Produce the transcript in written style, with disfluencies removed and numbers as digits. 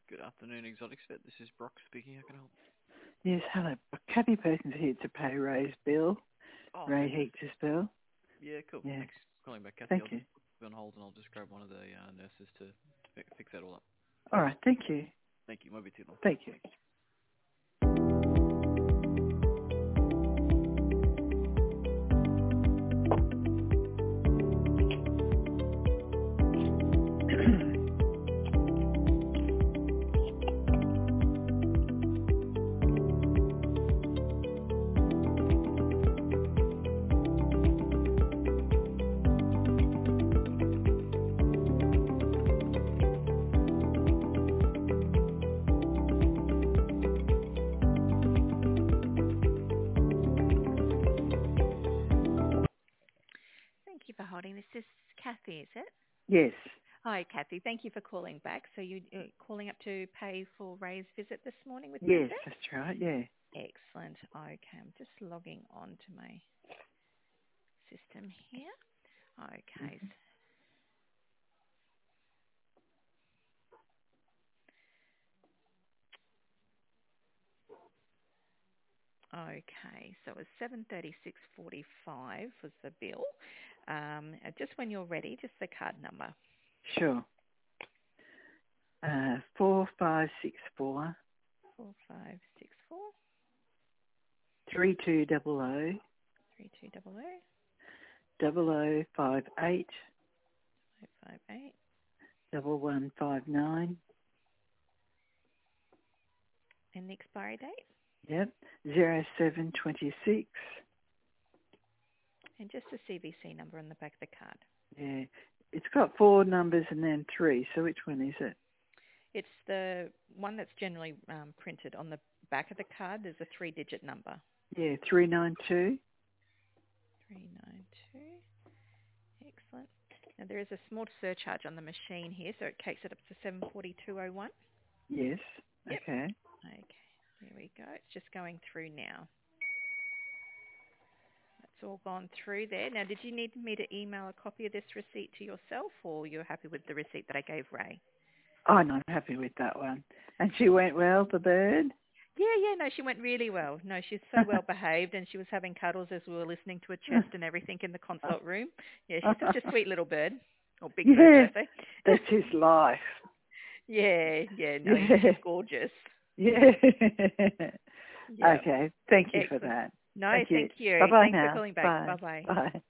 Good afternoon, Exotics Vet. This is Brock speaking. How can I help? Yes, hello. Kathy Perkins here to pay Ray's bill. Oh, Ray fantastic. Heeks' bill. Yeah, cool. Yeah. Thanks for calling back, Kathy. Thank I'll you. just be on hold and I'll just grab one of the nurses to fix that all up. All right. Thank you. Thank you. Won't be too long. Thank you. Thank you for holding. This is Kathy, is it? Yes. Hi, Kathy. Thank you for calling back. So you're calling up to pay for Ray's visit this morning with Yes, Medvet? that's right. Yeah. Excellent. Okay, I'm just logging on to my system here. Okay. Okay, so it was 736.45 was the bill. Just when you're ready, just the card number. Sure. 4564 4564 3200 3200 0058 558. 1159. And the expiry date? Yep. 0726. And just the CVC number on the back of the card. Yeah. It's got 4 numbers and then 3. So which one is it? It's the one that's generally printed on the back of the card. There's a 3-digit number. Yeah. 392. 392. Excellent. Now there is a small surcharge on the machine here, so it takes it up to 742.01. Yes. Yep. Okay. Okay. There we go. It's just going through now. That's all gone through there. Now, did you need me to email a copy of this receipt to yourself, or you're happy with the receipt that I gave Ray? Oh, no, I'm happy with that one. And she went well, the bird? Yeah, no, she went really well. No, she's so well behaved, and she was having cuddles as we were listening to her chest and everything in the consult room. Yeah, she's such a sweet little bird, or big bird, Yeah, should I say? that's his life. Yeah, no, Yeah. she's gorgeous. Yeah. Yeah. Okay, thank you for Excellent. that. No, Thank you. thank you. Bye-bye Thanks for now. calling back. Bye. Bye-bye. Bye.